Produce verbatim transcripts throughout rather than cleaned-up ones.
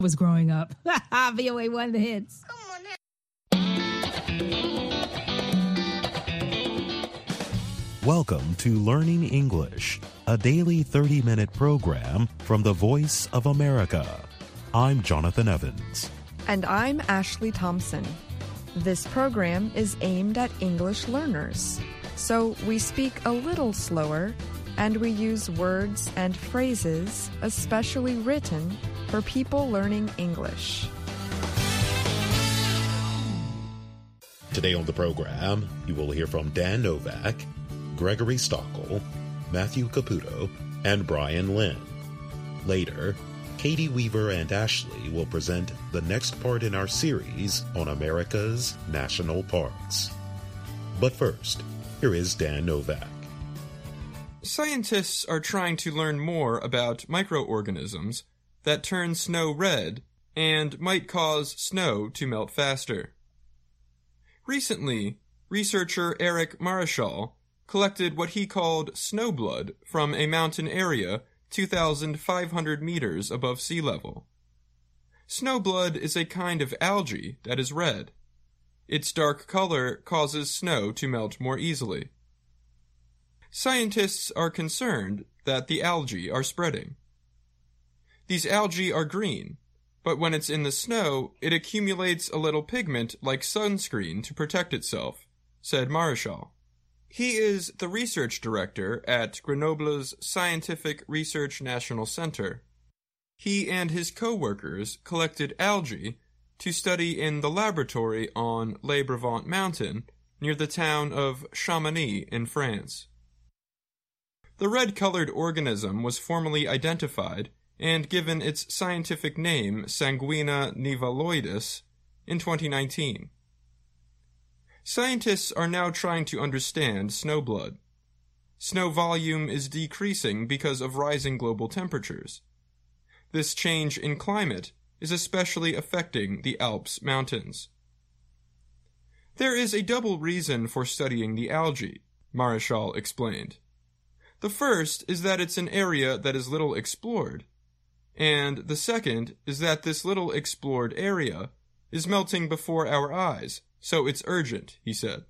was growing up. V O A one, the hits. Welcome to Learning English, a daily thirty-minute program from the Voice of America. I'm Jonathan Evans. And I'm Ashley Thompson. This program is aimed at English learners, so we speak a little slower and we use words and phrases especially written for people learning English. Today on the program, you will hear from Dan Novak, Gregory Stockel, Matthew Caputo, and Brian Lynn. Later, Katie Weaver and Ashley will present the next part in our series on America's national parks. But first, here is Dan Novak. Scientists are trying to learn more about microorganisms that turn snow red and might cause snow to melt faster. Recently, researcher Eric Marischal collected what he called snow blood from a mountain area two thousand five hundred meters above sea level. Snow blood is a kind of algae that is red. Its dark color causes snow to melt more easily. Scientists are concerned that the algae are spreading. These algae are green, but when it's in the snow, it accumulates a little pigment like sunscreen to protect itself, said Marischal. He is the research director at Grenoble's Scientific Research National Center. He and his co-workers collected algae to study in the laboratory on Le Brevant Mountain near the town of Chamonix in France. The red-colored organism was formally identified and given its scientific name Sanguina nivelloides in twenty nineteen. Scientists are now trying to understand snowblood. Snow volume is decreasing because of rising global temperatures. This change in climate is especially affecting the Alps mountains. There is a double reason for studying the algae, Marischal explained. The first is that it's an area that is little explored, and the second is that this little explored area is melting before our eyes, so it's urgent, he said.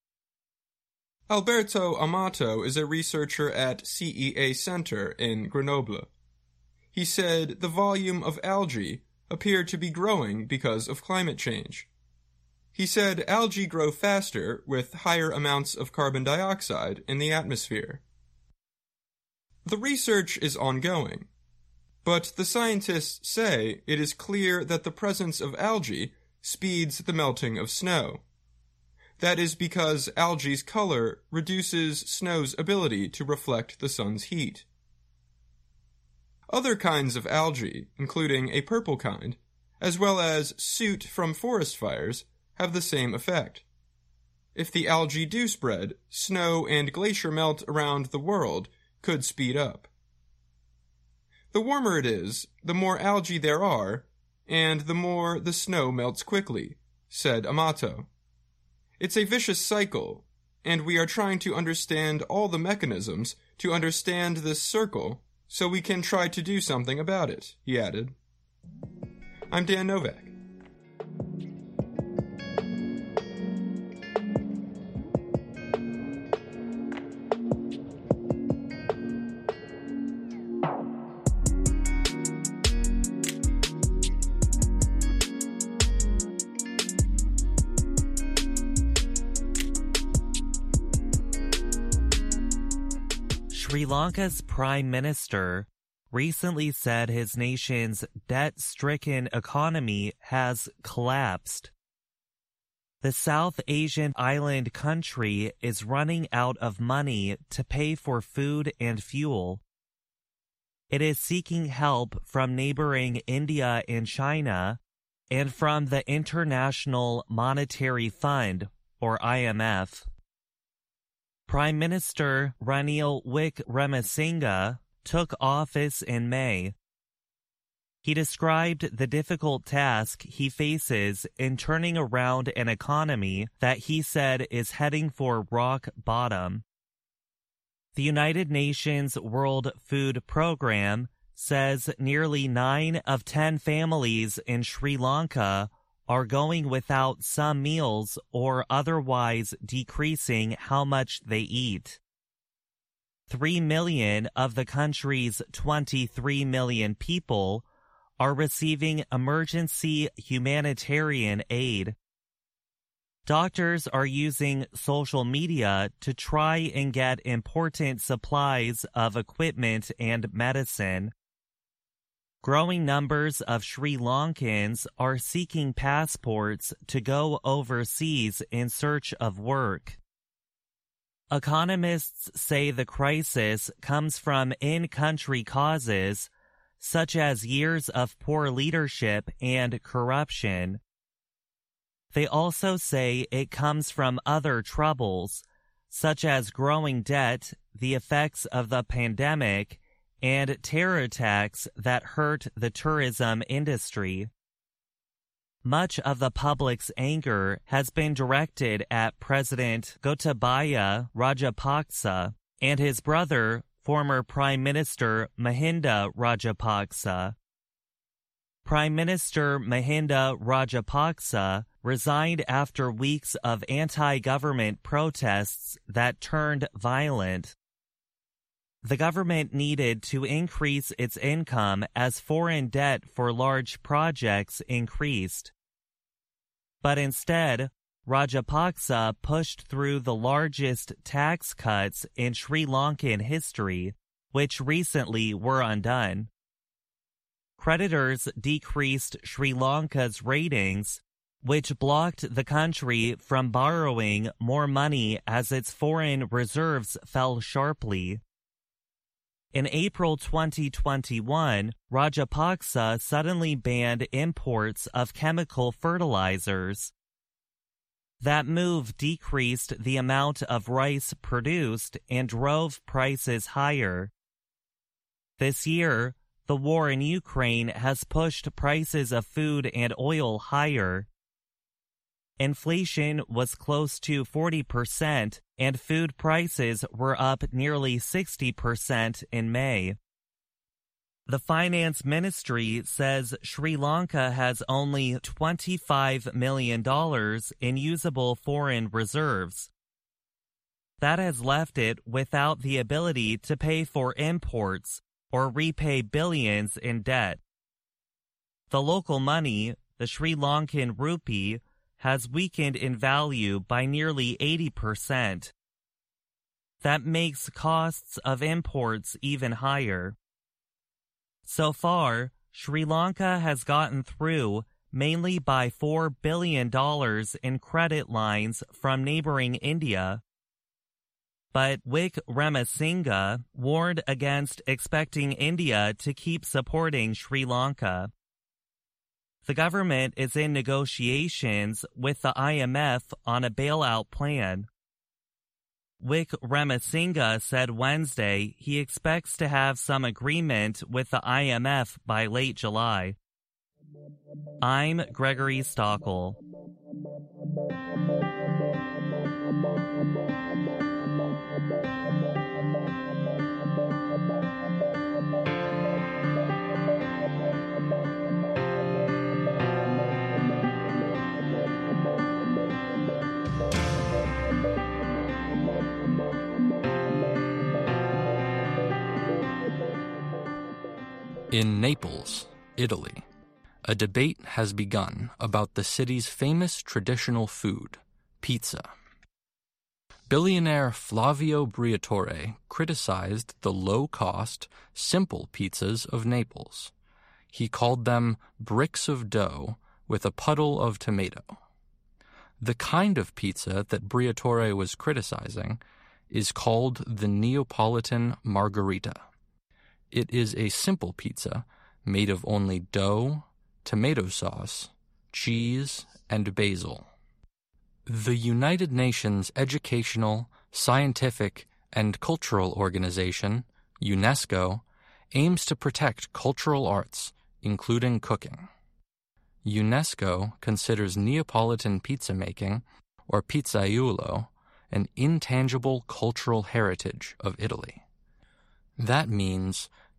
Alberto Amato is a researcher at C E A Center in Grenoble. He said the volume of algae appeared to be growing because of climate change. He said algae grow faster with higher amounts of carbon dioxide in the atmosphere. The research is ongoing, but the scientists say it is clear that the presence of algae speeds the melting of snow. That is because algae's color reduces snow's ability to reflect the sun's heat. Other kinds of algae, including a purple kind, as well as soot from forest fires, have the same effect. If the algae do spread, snow and glacier melt around the world could speed up. The warmer it is, the more algae there are, and the more the snow melts quickly, said Amato. It's a vicious cycle, and we are trying to understand all the mechanisms to understand this circle so we can try to do something about it, he added. I'm Dan Novak. Sri Lanka's Prime Minister recently said his nation's debt-stricken economy has collapsed. The South Asian island country is running out of money to pay for food and fuel. It is seeking help from neighboring India and China and from the International Monetary Fund, or I M F. Prime Minister Ranil Wickremesinghe took office in May. He described the difficult task he faces in turning around an economy that he said is heading for rock bottom. The United Nations World Food Program says nearly nine of ten families in Sri Lanka are going without some meals or otherwise decreasing how much they eat. Three million of the country's twenty-three million people are receiving emergency humanitarian aid. Doctors are using social media to try and get important supplies of equipment and medicine. Growing numbers of Sri Lankans are seeking passports to go overseas in search of work. Economists say the crisis comes from in-country causes, such as years of poor leadership and corruption. They also say it comes from other troubles, such as growing debt, the effects of the pandemic, and terror attacks that hurt the tourism industry. Much of the public's anger has been directed at President Gotabaya Rajapaksa and his brother, former Prime Minister Mahinda Rajapaksa. Prime Minister Mahinda Rajapaksa resigned after weeks of anti-government protests that turned violent. The government needed to increase its income as foreign debt for large projects increased. But instead, Rajapaksa pushed through the largest tax cuts in Sri Lankan history, which recently were undone. Creditors decreased Sri Lanka's ratings, which blocked the country from borrowing more money as its foreign reserves fell sharply. In April twenty twenty-one, Rajapaksa suddenly banned imports of chemical fertilizers. That move decreased the amount of rice produced and drove prices higher. This year, the war in Ukraine has pushed prices of food and oil higher. Inflation was close to forty percent, and food prices were up nearly sixty percent in May. The Finance Ministry says Sri Lanka has only twenty-five million dollars in usable foreign reserves. That has left it without the ability to pay for imports or repay billions in debt. The local money, the Sri Lankan rupee, has weakened in value by nearly eighty percent. That makes costs of imports even higher. So far, Sri Lanka has gotten through mainly by four billion dollars in credit lines from neighboring India. But Wik Ramasinghe warned against expecting India to keep supporting Sri Lanka. The government is in negotiations with the I M F on a bailout plan. Wik Ramasinghe said Wednesday he expects to have some agreement with the I M F by late July. I'm Gregory Stockel. In Naples, Italy, a debate has begun about the city's famous traditional food, pizza. Billionaire Flavio Briatore criticized the low-cost, simple pizzas of Naples. He called them bricks of dough with a puddle of tomato. The kind of pizza that Briatore was criticizing is called the Neapolitan margherita. It is a simple pizza made of only dough, tomato sauce, cheese, and basil. The United Nations Educational, Scientific, and Cultural Organization, UNESCO, aims to protect cultural arts, including cooking. UNESCO considers Neapolitan pizza making, or pizzaiolo, an intangible cultural heritage of Italy. That means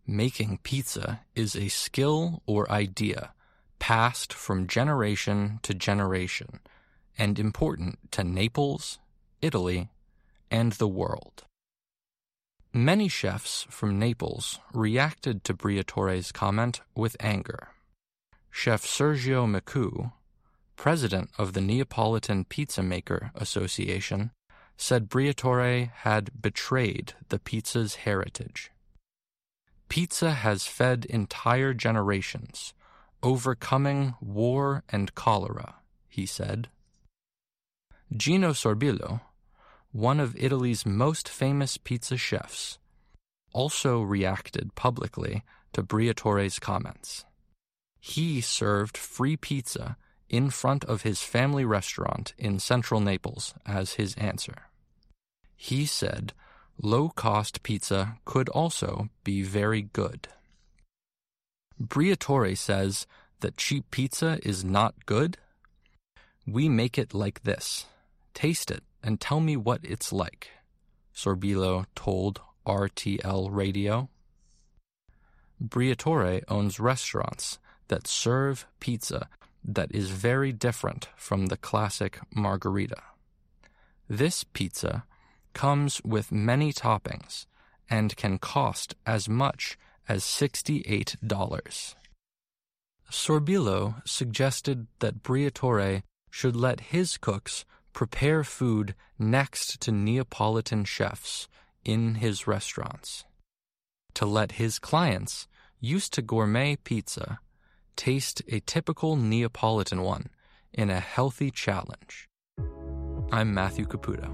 Making pizza is a skill or idea passed from generation to generation and important to Naples, Italy, and the world. Many chefs from Naples reacted to Briatore's comment with anger. Chef Sergio Micu, president of the Neapolitan Pizza Maker Association, said Briatore had betrayed the pizza's heritage. Pizza has fed entire generations, overcoming war and cholera, he said. Gino Sorbillo, one of Italy's most famous pizza chefs, also reacted publicly to Briatore's comments. He served free pizza in front of his family restaurant in central Naples as his answer. He said low-cost pizza could also be very good. Briatore says that cheap pizza is not good. We make it like this. Taste it and tell me what it's like, Sorbillo told R T L Radio. Briatore owns restaurants that serve pizza that is very different from the classic margherita. This pizza comes with many toppings and can cost as much as sixty-eight dollars. Sorbillo suggested that Briatore should let his cooks prepare food next to Neapolitan chefs in his restaurants, to let his clients used to gourmet pizza taste a typical Neapolitan one in a healthy challenge. I'm Matthew Caputo.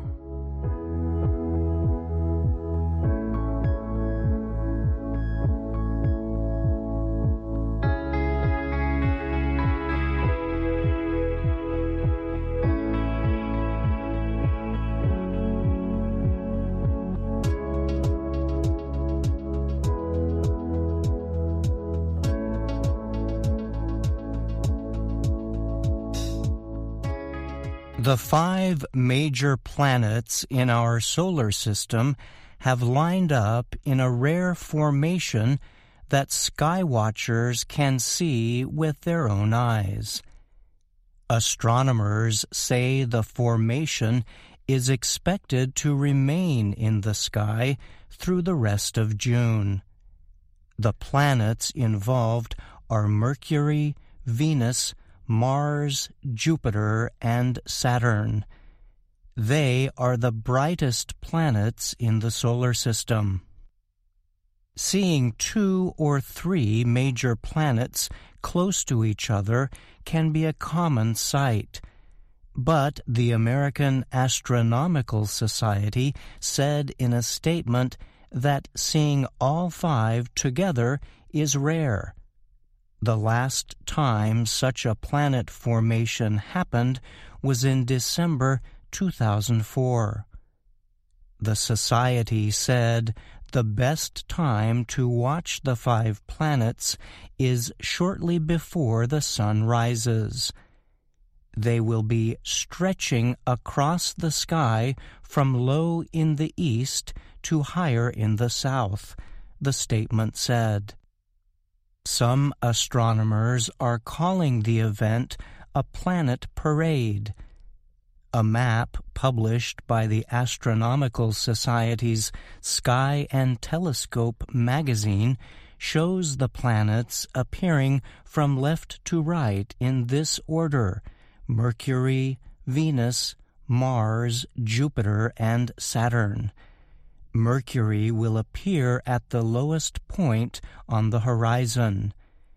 The five major planets in our solar system have lined up in a rare formation that skywatchers can see with their own eyes. Astronomers say the formation is expected to remain in the sky through the rest of June. The planets involved are Mercury, Venus, Mars, Jupiter, and Saturn. They are the brightest planets in the solar system. Seeing two or three major planets close to each other can be a common sight, but the American Astronomical Society said in a statement that seeing all five together is rare. The last time such a planet formation happened was in December two thousand four. The Society said the best time to watch the five planets is shortly before the sun rises. They will be stretching across the sky from low in the east to higher in the south, the statement said. Some astronomers are calling the event a planet parade. A map published by the Astronomical Society's Sky and Telescope magazine shows the planets appearing from left to right in this order: Mercury, Venus, Mars, Jupiter, and Saturn. Mercury will appear at the lowest point on the horizon.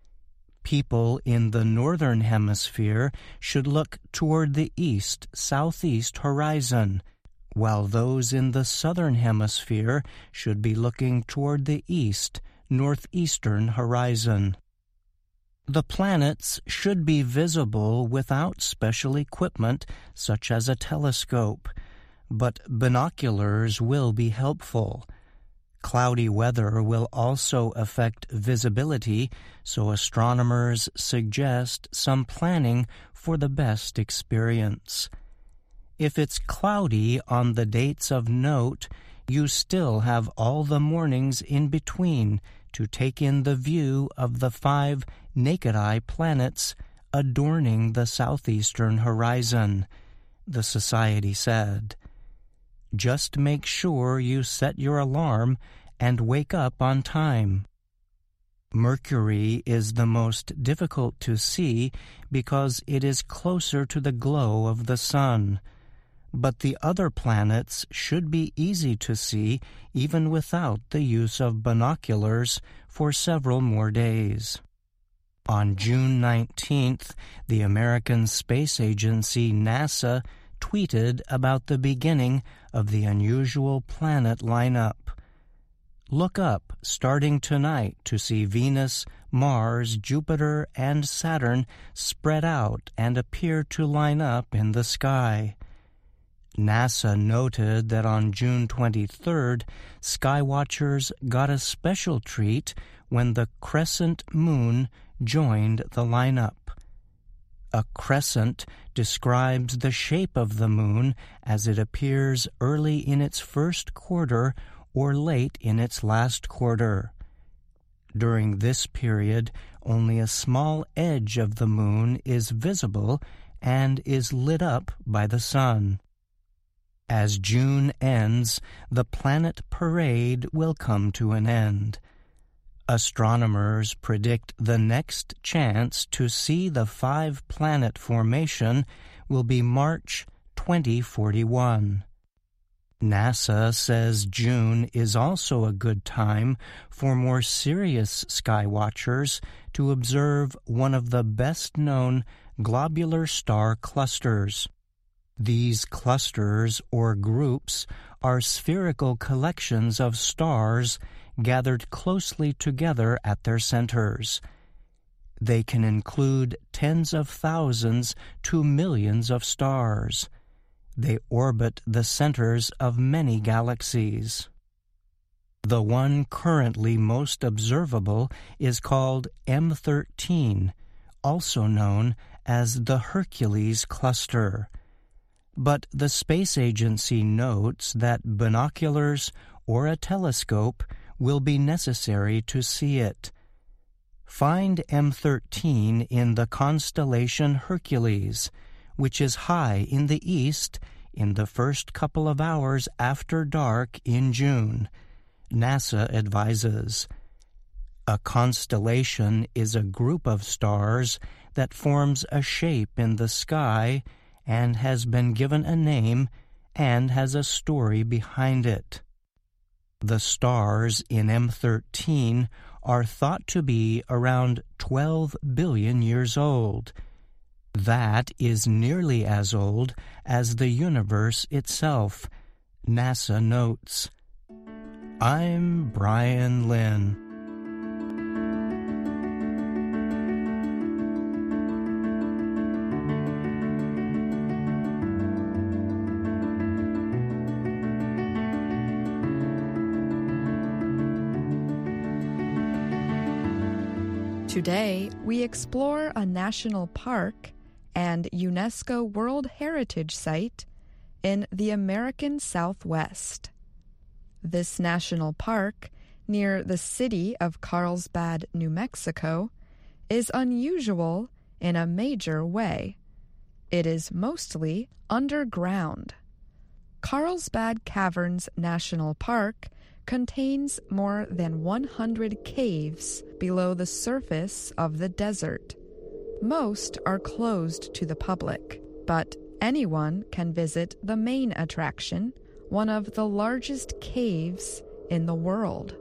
People in the northern hemisphere should look toward the east-southeast horizon, while those in the southern hemisphere should be looking toward the east-northeastern horizon. The planets should be visible without special equipment such as a telescope, but binoculars will be helpful. Cloudy weather will also affect visibility, so astronomers suggest some planning for the best experience. If it's cloudy on the dates of note, you still have all the mornings in between to take in the view of the five naked-eye planets adorning the southeastern horizon, the Society said. Just make sure you set your alarm and wake up on time. Mercury is the most difficult to see because it is closer to the glow of the sun, but the other planets should be easy to see even without the use of binoculars for several more days. On June nineteenth, the American Space Agency NASA tweeted about the beginning of the unusual planet lineup. Look up starting tonight to see Venus, Mars, Jupiter, and Saturn spread out and appear to line up in the sky. NASA noted that on June twenty-third, skywatchers got a special treat when the crescent moon joined the lineup. A crescent describes the shape of the moon as it appears early in its first quarter or late in its last quarter. During this period, only a small edge of the moon is visible and is lit up by the sun. As June ends, the planet parade will come to an end. Astronomers predict the next chance to see the five-planet formation will be March twenty forty-one. NASA says June is also a good time for more serious skywatchers to observe one of the best-known globular star clusters. These clusters, or groups, are spherical collections of stars gathered closely together at their centers. They can include tens of thousands to millions of stars. They orbit the centers of many galaxies. The one currently most observable is called M thirteen, also known as the Hercules Cluster. But the space agency notes that binoculars or a telescope will be necessary to see it. Find M thirteen in the constellation Hercules, which is high in the east in the first couple of hours after dark in June, NASA advises. A constellation is a group of stars that forms a shape in the sky and has been given a name and has a story behind it. The stars in M thirteen are thought to be around twelve billion years old. That is nearly as old as the universe itself, NASA notes. I'm Brian Lynn. Today, we explore a national park and UNESCO World Heritage Site in the American Southwest. This national park, near the city of Carlsbad, New Mexico, is unusual in a major way. It is mostly underground. Carlsbad Caverns National Park contains more than one hundred caves below the surface of the desert. Most are closed to the public, but anyone can visit the main attraction, one of the largest caves in the world.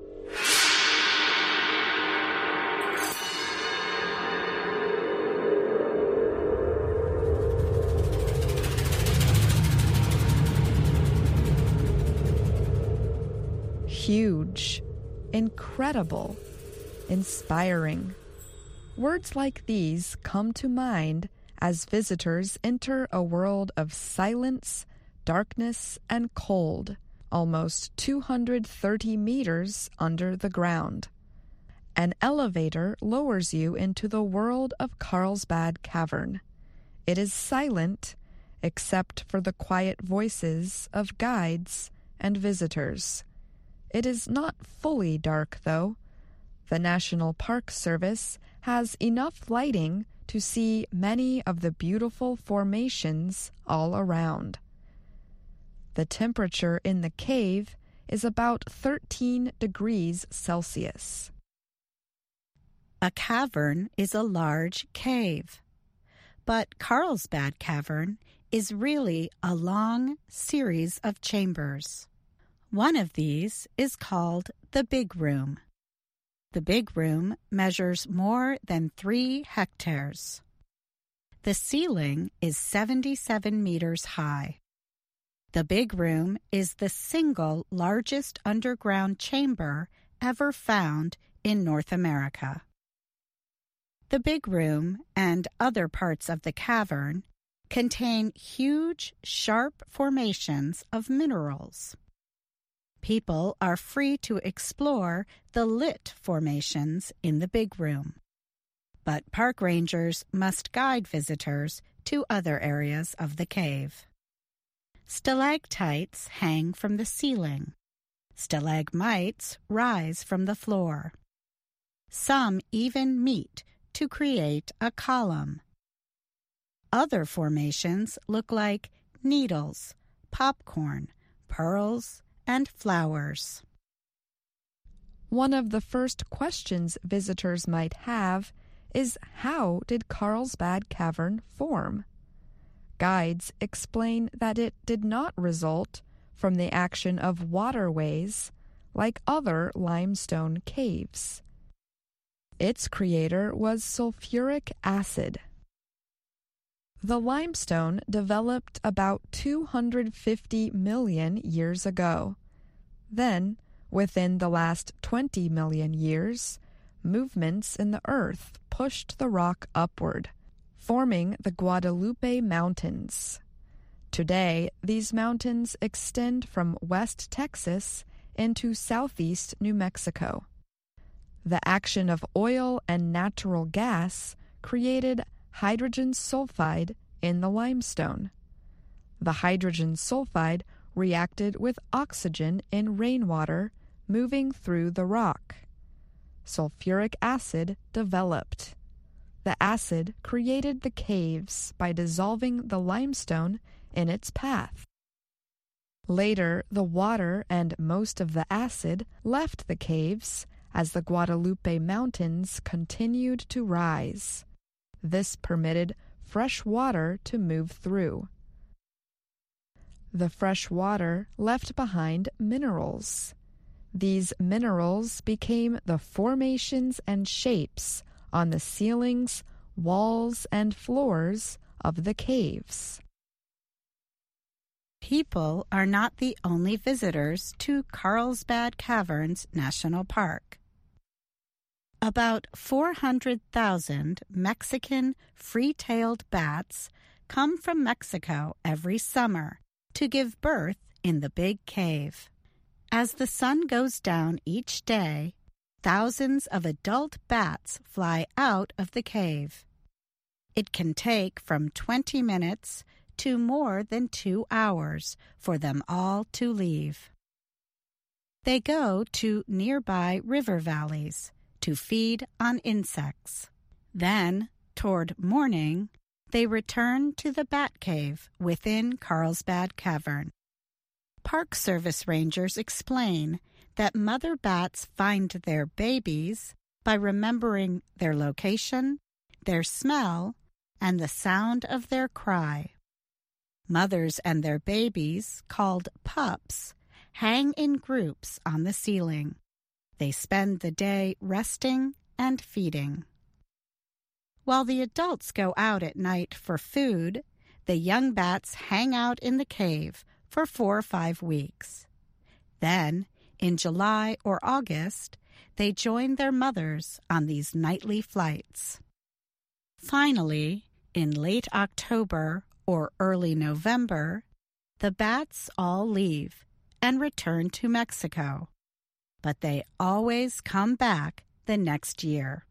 Huge, incredible, inspiring. Words like these come to mind as visitors enter a world of silence, darkness, and cold, almost two hundred thirty meters under the ground. An elevator lowers you into the world of Carlsbad Cavern. It is silent, except for the quiet voices of guides and visitors. It is not fully dark, though. The National Park Service has enough lighting to see many of the beautiful formations all around. The temperature in the cave is about thirteen degrees Celsius. A cavern is a large cave, but Carlsbad Cavern is really a long series of chambers. One of these is called the Big Room. The Big Room measures more than three hectares. The ceiling is seventy-seven meters high. The Big Room is the single largest underground chamber ever found in North America. The Big Room and other parts of the cavern contain huge, sharp formations of minerals. People are free to explore the lit formations in the Big Room, but park rangers must guide visitors to other areas of the cave. Stalactites hang from the ceiling. Stalagmites rise from the floor. Some even meet to create a column. Other formations look like needles, popcorn, pearls, and flowers. One of the first questions visitors might have is, how did Carlsbad Cavern form? Guides explain that it did not result from the action of waterways like other limestone caves. Its creator was sulfuric acid. The limestone developed about two hundred fifty million years ago. Then, within the last twenty million years, movements in the earth pushed the rock upward, forming the Guadalupe Mountains. Today, these mountains extend from West Texas into southeast New Mexico. The action of oil and natural gas created hydrogen sulfide in the limestone. The hydrogen sulfide reacted with oxygen in rainwater moving through the rock. Sulfuric acid developed. The acid created the caves by dissolving the limestone in its path. Later, the water and most of the acid left the caves as the Guadalupe Mountains continued to rise. This permitted fresh water to move through. The fresh water left behind minerals. These minerals became the formations and shapes on the ceilings, walls, and floors of the caves. People are not the only visitors to Carlsbad Caverns National Park. About four hundred thousand Mexican free-tailed bats come from Mexico every summer to give birth in the big cave. As the sun goes down each day, thousands of adult bats fly out of the cave. It can take from twenty minutes to more than two hours for them all to leave. They go to nearby river valleys to feed on insects. Then, toward morning, they return to the bat cave within Carlsbad Cavern. Park Service rangers explain that mother bats find their babies by remembering their location, their smell, and the sound of their cry. Mothers and their babies, called pups, hang in groups on the ceiling. They spend the day resting and feeding. While the adults go out at night for food, the young bats hang out in the cave for four or five weeks. Then, in July or August, they join their mothers on these nightly flights. Finally, in late October or early November, the bats all leave and return to Mexico, but they always come back the next year.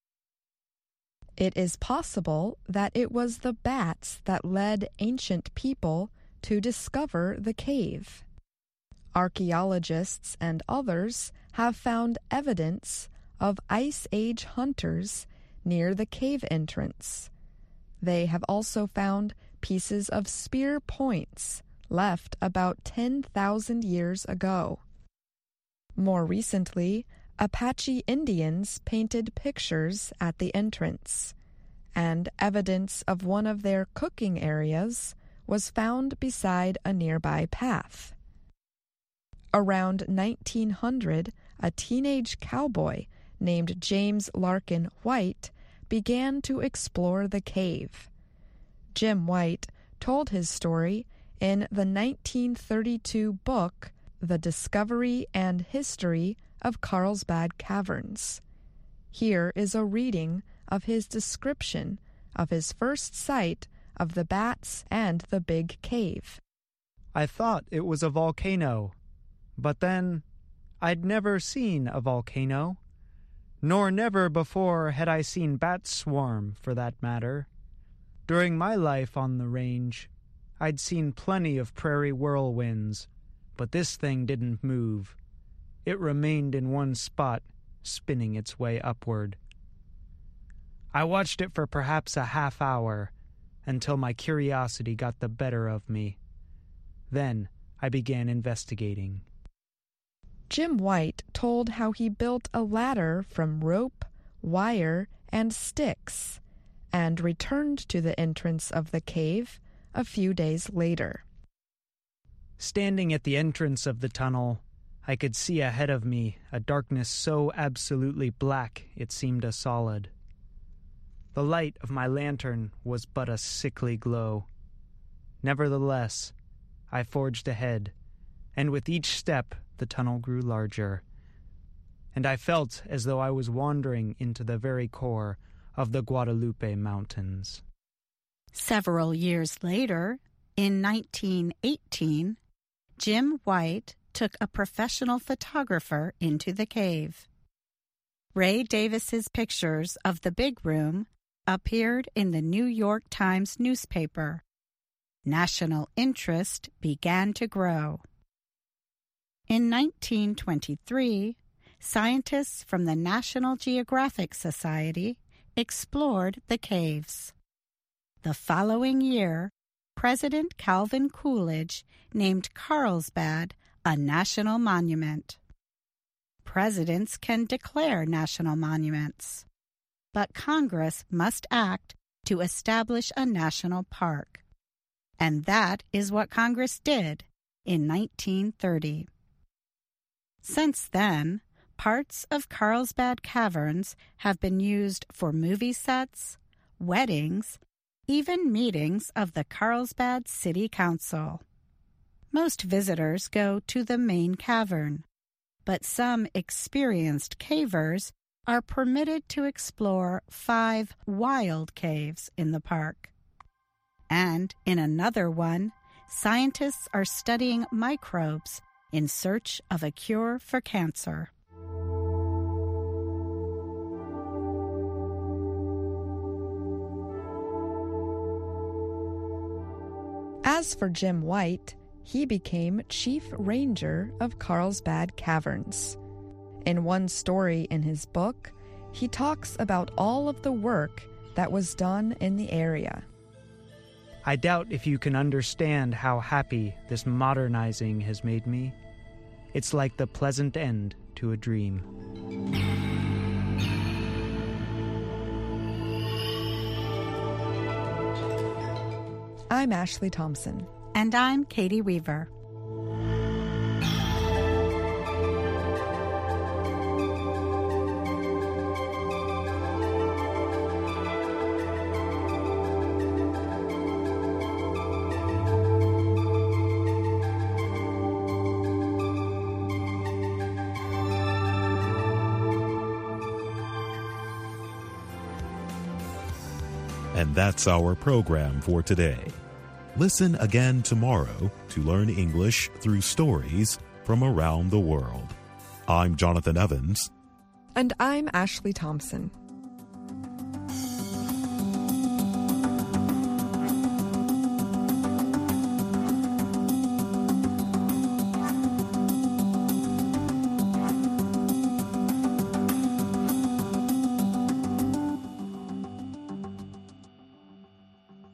It is possible that it was the bats that led ancient people to discover the cave. Archaeologists and others have found evidence of Ice Age hunters near the cave entrance. They have also found pieces of spear points left about ten thousand years ago. More recently, Apache Indians painted pictures at the entrance, and evidence of one of their cooking areas was found beside a nearby path. Around nineteen hundred, a teenage cowboy named James Larkin White began to explore the cave. Jim White told his story in the nineteen thirty-two book, The Discovery and History of Carlsbad Caverns. Here is a reading of his description of his first sight of the bats and the big cave. I thought it was a volcano, but then I'd never seen a volcano, nor never before had I seen bats swarm, for that matter. During my life on the range, I'd seen plenty of prairie whirlwinds, but this thing didn't move. It remained in one spot, spinning its way upward. I watched it for perhaps a half hour, until my curiosity got the better of me. Then I began investigating. Jim White told how he built a ladder from rope, wire, and sticks, and returned to the entrance of the cave a few days later. Standing at the entrance of the tunnel, I could see ahead of me a darkness so absolutely black it seemed a solid. The light of my lantern was but a sickly glow. Nevertheless, I forged ahead, and with each step the tunnel grew larger, and I felt as though I was wandering into the very core of the Guadalupe Mountains. Several years later, in nineteen eighteen, Jim White took a professional photographer into the cave. Ray Davis's pictures of the big room appeared in the New York Times newspaper. National interest began to grow. In nineteen twenty-three, scientists from the National Geographic Society explored the caves. The following year, President Calvin Coolidge named Carlsbad a national monument. Presidents can declare national monuments, but Congress must act to establish a national park. And that is what Congress did in nineteen thirty. Since then, parts of Carlsbad Caverns have been used for movie sets, weddings, even meetings of the Carlsbad City Council. Most visitors go to the main cavern, but some experienced cavers are permitted to explore five wild caves in the park. And in another one, scientists are studying microbes in search of a cure for cancer. As for Jim White, he became Chief Ranger of Carlsbad Caverns. In one story in his book, he talks about all of the work that was done in the area. I doubt if you can understand how happy this modernizing has made me. It's like the pleasant end to a dream. I'm Ashley Thompson. And I'm Katie Weaver. And that's our program for today. Listen again tomorrow to learn English through stories from around the world. I'm Jonathan Evans. And I'm Ashley Thompson.